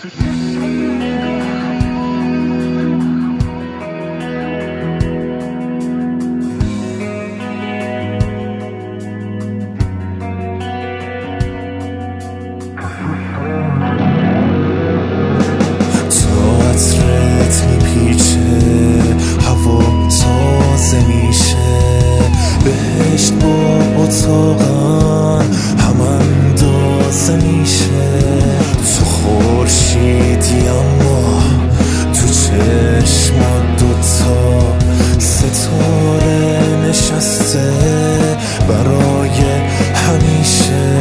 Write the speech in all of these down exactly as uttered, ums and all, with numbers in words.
بهشت با اتاقم هم اندازه میشه. تو خورشیدی اما تو چشمات دوتا ستاره نشسته برای همیشه.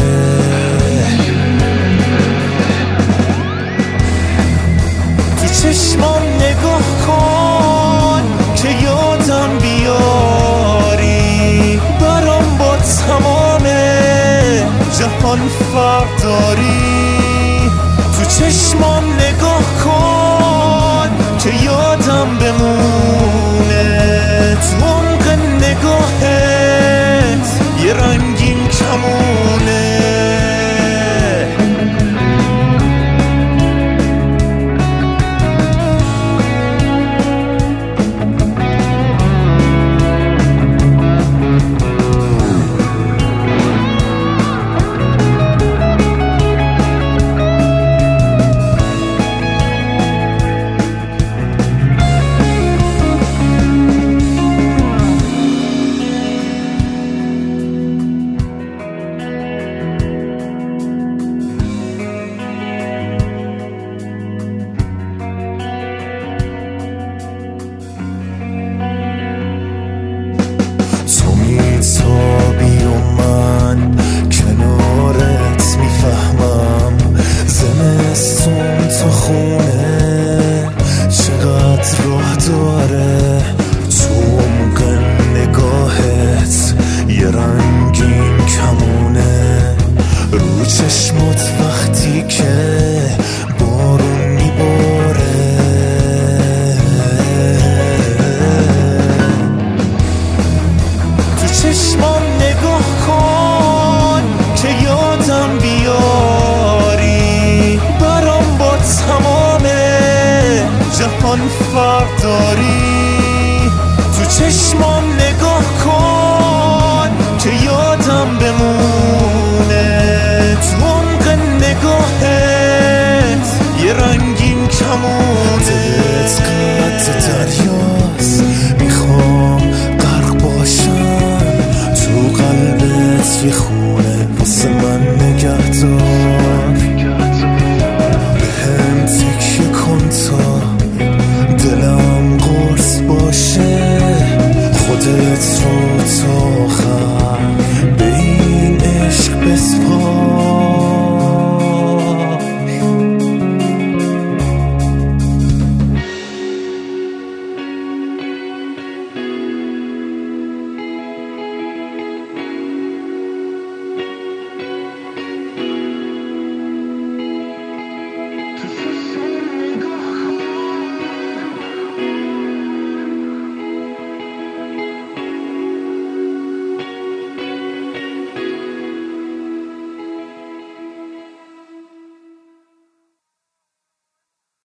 تو چشمام نگاه کن که یادم بیاری، برام با تمام جهان فرق داری. تو چشمام نگاه کن که یادم بمونه، تو عمق نگاهت یه رنگین کمونه. تابی و من کنارت میفهمم، زمستون تا خونه